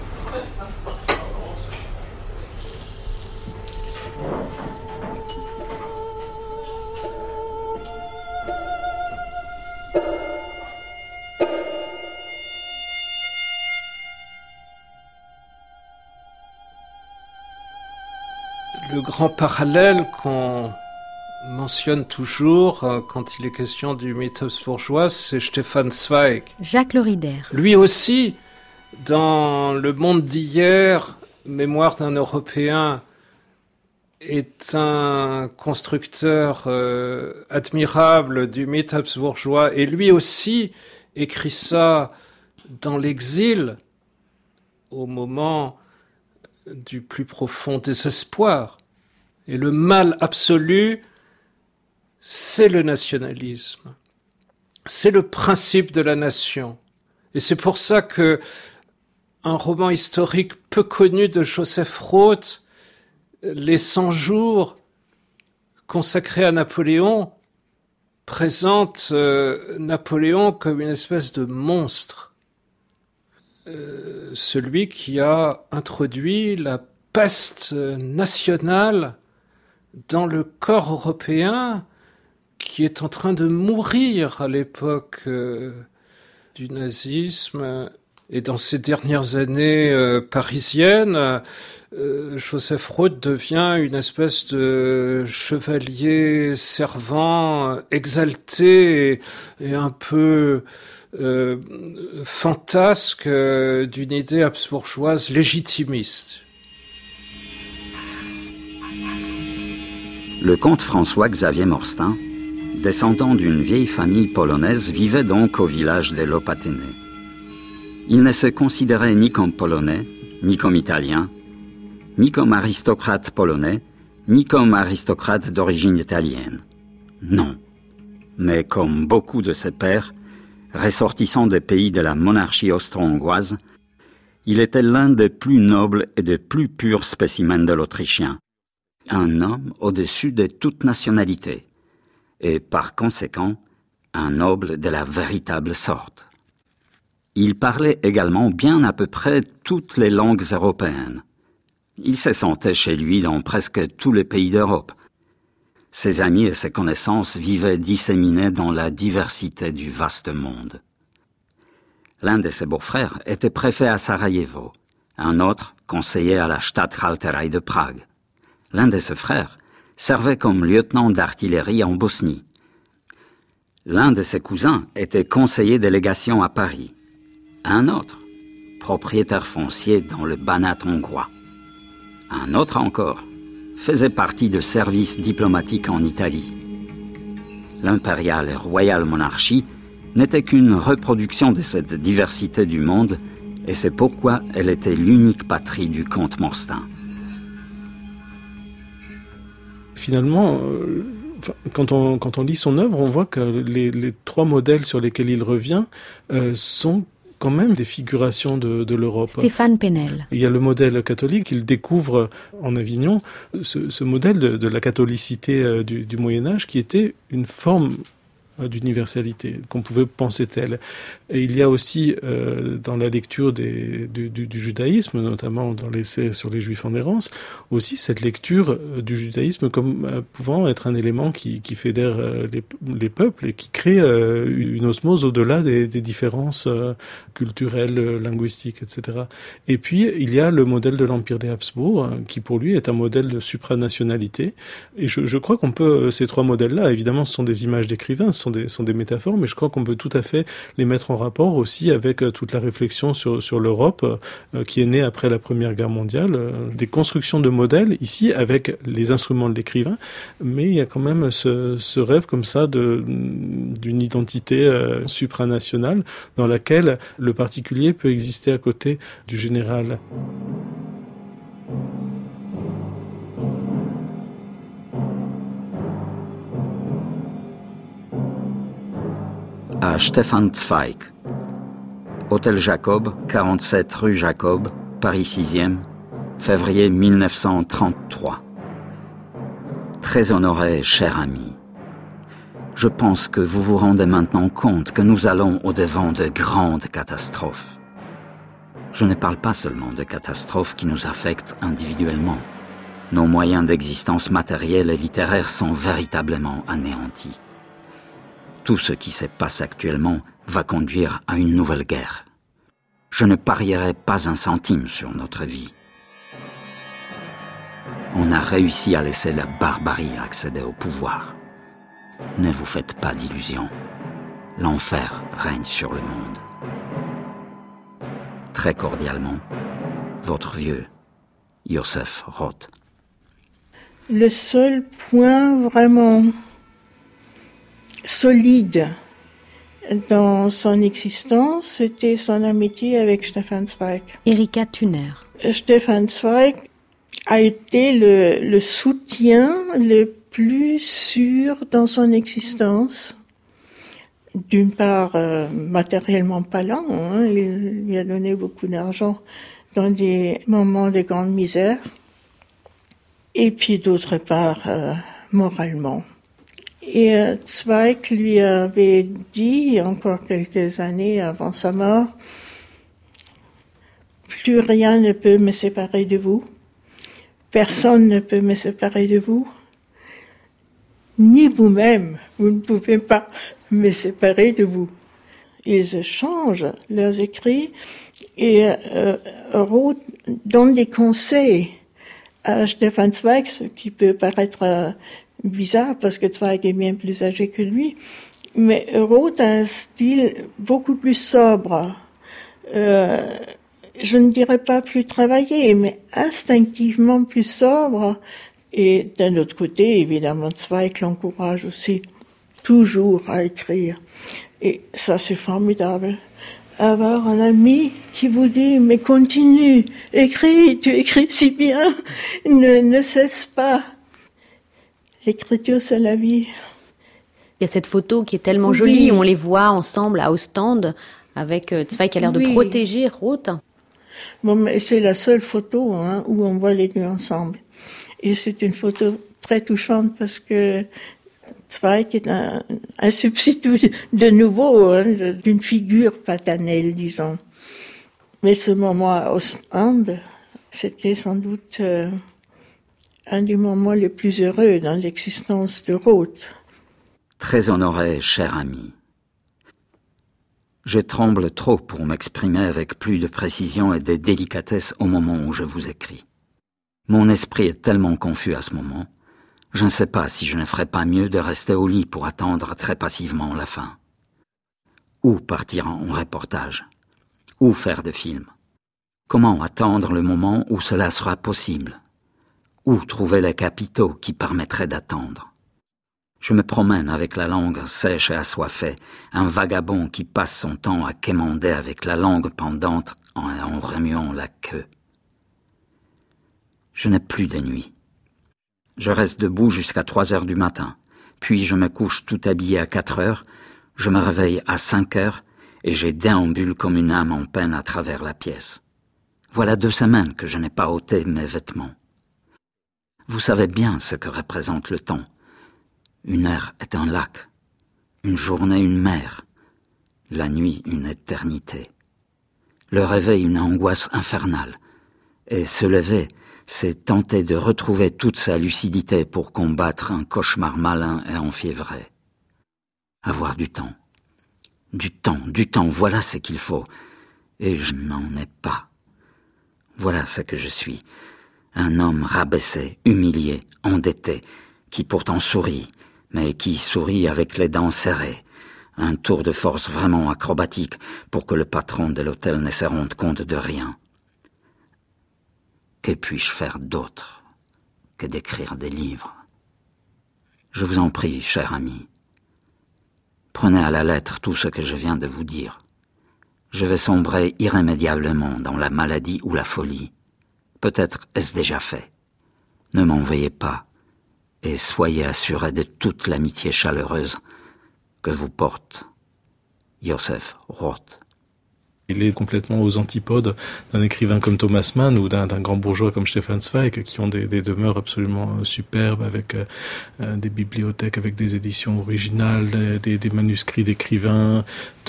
Le grand parallèle qu'on mentionne toujours quand il est question du mythe habsbourgeois, c'est Stefan Zweig. Jacques Lorider. Lui aussi, dans Le Monde d'hier, Mémoire d'un Européen, est un constructeur admirable du mythe habsbourgeois, et lui aussi écrit ça dans l'exil, au moment du plus profond désespoir. Et le mal absolu, c'est le nationalisme. C'est le principe de la nation. Et c'est pour ça que un roman historique peu connu de Joseph Roth, Les 100 jours consacrés à Napoléon, présente Napoléon comme une espèce de monstre. Celui qui a introduit la peste nationale dans le corps européen qui est en train de mourir à l'époque du nazisme. Et dans ces dernières années parisiennes, Joseph Roth devient une espèce de chevalier servant exalté et un peu fantasque d'une idée habsbourgeoise légitimiste. Le comte François-Xavier Morstin, descendant d'une vieille famille polonaise, vivait donc au village de Lopatyny. Il ne se considérait ni comme polonais, ni comme italien, ni comme aristocrate polonais, ni comme aristocrate d'origine italienne. Non, mais comme beaucoup de ses pairs, ressortissant des pays de la monarchie austro-hongroise, il était l'un des plus nobles et des plus purs spécimens de l'Autrichien, un homme au-dessus de toute nationalité, et par conséquent, un noble de la véritable sorte. Il parlait également bien à peu près toutes les langues européennes. Il se sentait chez lui dans presque tous les pays d'Europe. Ses amis et ses connaissances vivaient disséminés dans la diversité du vaste monde. L'un de ses beaux-frères était préfet à Sarajevo, un autre conseiller à la Statthalterei de Prague. L'un de ses frères servait comme lieutenant d'artillerie en Bosnie. L'un de ses cousins était conseiller délégation à Paris. Un autre, propriétaire foncier dans le Banat hongrois. Un autre encore, faisait partie de services diplomatiques en Italie. L'impériale et royale monarchie n'était qu'une reproduction de cette diversité du monde, et c'est pourquoi elle était l'unique patrie du comte Morstin. Finalement, quand on lit son œuvre, on voit que les trois modèles sur lesquels il revient sont quand même des figurations de l'Europe. Stéphane Penel. Il y a le modèle catholique qu'il découvre en Avignon, ce modèle de la catholicité du Moyen-Âge qui était une forme d'universalité, qu'on pouvait penser telle. Et il y a aussi dans la lecture du judaïsme, notamment dans l'essai sur les Juifs en errance, aussi cette lecture du judaïsme comme pouvant être un élément qui fédère les peuples et qui crée une osmose au-delà des différences culturelles, linguistiques, etc. Et puis, il y a le modèle de l'Empire des Habsbourg, qui pour lui est un modèle de supranationalité. Et je crois qu'on peut, ces trois modèles-là, évidemment, ce sont des images d'écrivains, ce sont des métaphores, mais je crois qu'on peut tout à fait les mettre en rapport aussi avec toute la réflexion sur l'Europe qui est née après la Première Guerre mondiale, des constructions de modèles ici avec les instruments de l'écrivain, mais il y a quand même ce rêve comme ça d'une identité supranationale dans laquelle le particulier peut exister à côté du général. À Stefan Zweig, Hôtel Jacob, 47 rue Jacob, Paris 6e, février 1933. Très honoré, cher ami, je pense que vous vous rendez maintenant compte que nous allons au-devant de grandes catastrophes. Je ne parle pas seulement de catastrophes qui nous affectent individuellement. Nos moyens d'existence matérielle et littéraire sont véritablement anéantis. Tout ce qui se passe actuellement va conduire à une nouvelle guerre. Je ne parierai pas un centime sur notre vie. On a réussi à laisser la barbarie accéder au pouvoir. Ne vous faites pas d'illusions. L'enfer règne sur le monde. Très cordialement, votre vieux Joseph Roth. Le seul point vraiment solide dans son existence, c'était son amitié avec Stefan Zweig. Erika Thuner. Stefan Zweig a été le soutien le plus sûr dans son existence. D'une part, matériellement parlant, il lui a donné beaucoup d'argent dans des moments de grande misère. Et puis d'autre part, moralement. Et Zweig lui avait dit, encore quelques années avant sa mort, « Plus rien ne peut me séparer de vous. Personne ne peut me séparer de vous. Ni vous-même, vous ne pouvez pas me séparer de vous. » Ils échangent leurs écrits et Roth donne des conseils à Stefan Zweig, ce qui peut paraître bizarre parce que Zweig est bien plus âgé que lui, mais Roth a un style beaucoup plus sobre. Je ne dirais pas plus travaillé, mais instinctivement plus sobre. Et d'un autre côté, évidemment, Zweig l'encourage aussi toujours à écrire. Et ça, c'est formidable. Avoir un ami qui vous dit « Mais continue, écris, tu écris si bien, ne cesse pas. » L'écriture, c'est la vie. Il y a cette photo qui est tellement jolie, on les voit ensemble à Ostende, avec Zweig qui a l'air de protéger Roth. Bon, mais c'est la seule photo où on voit les deux ensemble. Et c'est une photo très touchante parce que Zweig est un substitut de nouveau d'une figure paternelle, disons. Mais ce moment à Ostende, c'était sans doute un des moments les plus heureux dans l'existence de Roth. Très honoré, cher ami. Je tremble trop pour m'exprimer avec plus de précision et de délicatesse au moment où je vous écris. Mon esprit est tellement confus à ce moment. Je ne sais pas si je ne ferais pas mieux de rester au lit pour attendre très passivement la fin. Où partir en reportage? Où faire de films? Comment attendre le moment où cela sera possible? Où trouver les capitaux qui permettraient d'attendre? Je me promène avec la langue sèche et assoiffée, un vagabond qui passe son temps à quémander avec la langue pendante en remuant la queue. Je n'ai plus de nuit. Je reste debout jusqu'à 3 heures du matin, puis je me couche tout habillé à 4 heures, je me réveille à 5 heures et je déambule comme une âme en peine à travers la pièce. Voilà 2 semaines que je n'ai pas ôté mes vêtements. Vous savez bien ce que représente le temps. Une heure est un lac. Une journée, une mer. La nuit, une éternité. Le réveil, une angoisse infernale. Et se lever, c'est tenter de retrouver toute sa lucidité pour combattre un cauchemar malin et enfiévré. Avoir du temps. Du temps, voilà ce qu'il faut. Et je n'en ai pas. Voilà ce que je suis. Un homme rabaissé, humilié, endetté, qui pourtant sourit, mais qui sourit avec les dents serrées. Un tour de force vraiment acrobatique pour que le patron de l'hôtel ne se rende compte de rien. Que puis-je faire d'autre que d'écrire des livres? Je vous en prie, cher ami. Prenez à la lettre tout ce que je viens de vous dire. Je vais sombrer irrémédiablement dans la maladie ou la folie. Peut-être est-ce déjà fait. Ne m'en veuillez pas, et soyez assurés de toute l'amitié chaleureuse que vous porte Joseph Roth. Il est complètement aux antipodes d'un écrivain comme Thomas Mann ou d'un grand bourgeois comme Stefan Zweig, qui ont des demeures absolument superbes, avec des bibliothèques, avec des éditions originales, des manuscrits d'écrivains,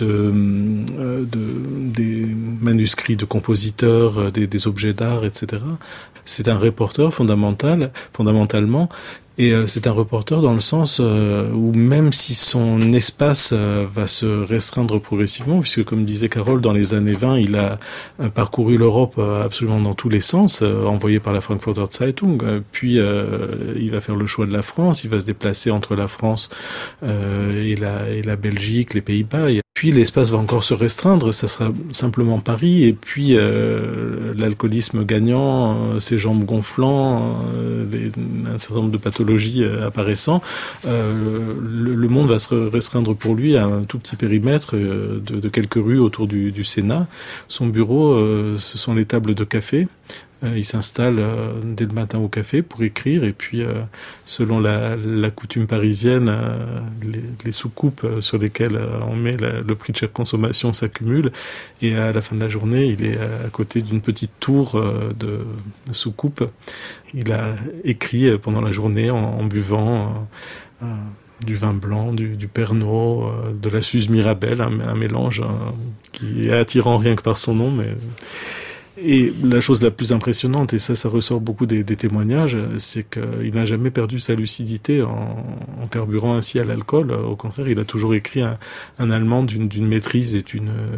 des manuscrits de compositeurs, des objets d'art, etc. C'est un reporter fondamentalement, et c'est un reporter dans le sens où même si son espace va se restreindre progressivement, puisque comme disait Carole, dans les années 20, il a parcouru l'Europe absolument dans tous les sens, envoyé par la Frankfurter Zeitung, puis il va faire le choix de la France, il va se déplacer entre la France et la Belgique, les Pays-Bas, et puis l'espace va encore se restreindre, ça sera simplement Paris, et puis l'alcoolisme gagnant, ses jambes gonflant, un certain nombre de pathologies apparaissant, le monde va se restreindre pour lui à un tout petit périmètre de quelques rues autour du Sénat. Son bureau, ce sont les tables de café. Il s'installe dès le matin au café pour écrire, et puis selon la coutume parisienne, les soucoupes sur lesquelles on met le prix de chaque consommation s'accumulent, et à la fin de la journée, il est à côté d'une petite tour de soucoupe. Il a écrit pendant la journée en buvant du vin blanc, du Pernod, de la Suze Mirabelle, un mélange qui est attirant rien que par son nom, mais... Et la chose la plus impressionnante, et ça ressort beaucoup des témoignages, c'est qu'il n'a jamais perdu sa lucidité en carburant ainsi à l'alcool. Au contraire, il a toujours écrit un allemand d'une maîtrise et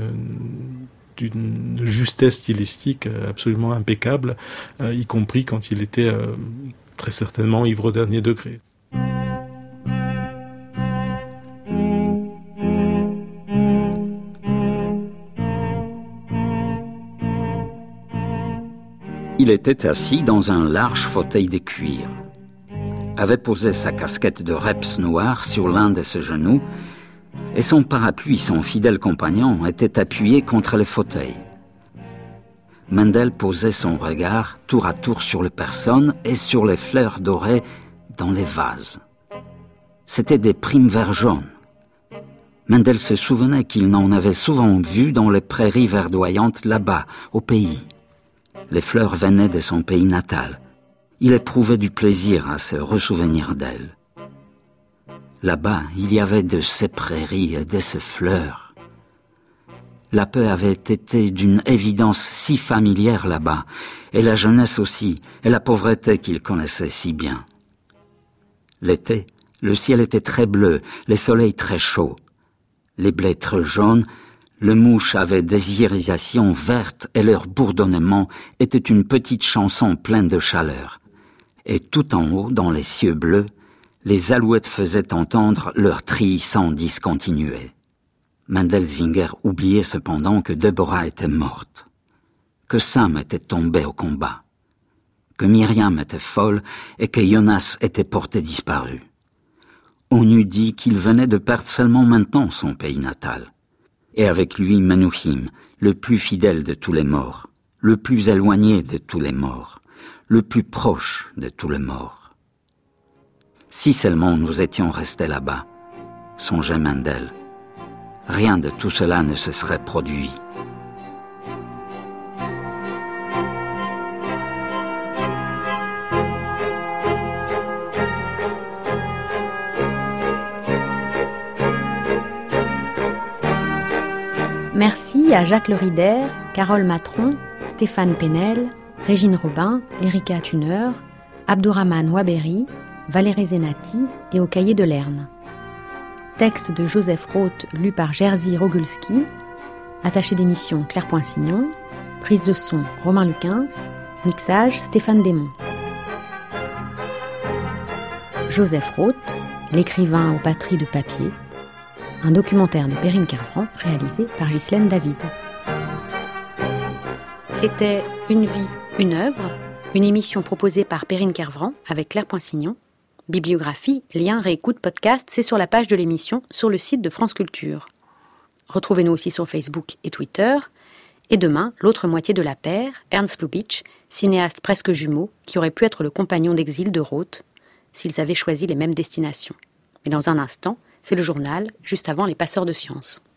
d'une justesse stylistique absolument impeccable, y compris quand il était très certainement ivre au dernier degré. Il était assis dans un large fauteuil de cuir, avait posé sa casquette de reps noire sur l'un de ses genoux, et son parapluie, son fidèle compagnon, était appuyé contre le fauteuil. Mendel posait son regard tour à tour sur les personnes et sur les fleurs dorées dans les vases. C'étaient des primes verts jaunes. Mendel se souvenait qu'il n'en avait souvent vu dans les prairies verdoyantes là-bas, au pays. Les fleurs venaient de son pays natal. Il éprouvait du plaisir à se ressouvenir d'elles. Là-bas, il y avait de ces prairies et de ces fleurs. La paix avait été d'une évidence si familière là-bas, et la jeunesse aussi, et la pauvreté qu'il connaissait si bien. L'été, le ciel était très bleu, les soleils très chauds, les blés très jaunes. Le mouche avait des irisations vertes et leur bourdonnement était une petite chanson pleine de chaleur. Et tout en haut, dans les cieux bleus, les alouettes faisaient entendre leur tri sans discontinuer. Mendelsinger oubliait cependant que Deborah était morte, que Sam était tombé au combat, que Myriam était folle et que Jonas était porté disparu. On eût dit qu'il venait de perdre seulement maintenant son pays natal. Et avec lui Menuhin, le plus fidèle de tous les morts, le plus éloigné de tous les morts, le plus proche de tous les morts. Si seulement nous étions restés là-bas, songeait Mendel, rien de tout cela ne se serait produit. Merci à Jacques Le Rider, Carole Matron, Stéphane Penel, Régine Robin, Erika Thuner, Abdourahmane Waberi, Valérie Zenati et au Cahier de Lerne. Texte de Joseph Roth lu par Jerzy Rogulski. Attaché d'émission Claire Poinsignon. Prise de son Romain Luquins. Mixage Stéphane Desmond. Joseph Roth, l'écrivain aux patries de papier. Un documentaire de Perrine Kervran réalisé par Ghislaine David. C'était Une vie, une œuvre, une émission proposée par Perrine Kervran avec Claire Poinsignon. Bibliographie, liens, réécoute, podcast, c'est sur la page de l'émission sur le site de France Culture. Retrouvez-nous aussi sur Facebook et Twitter. Et demain, l'autre moitié de la paire, Ernst Lubitsch, cinéaste presque jumeau, qui aurait pu être le compagnon d'exil de Roth, s'ils avaient choisi les mêmes destinations. Mais dans un instant, c'est le journal, juste avant les passeurs de sciences.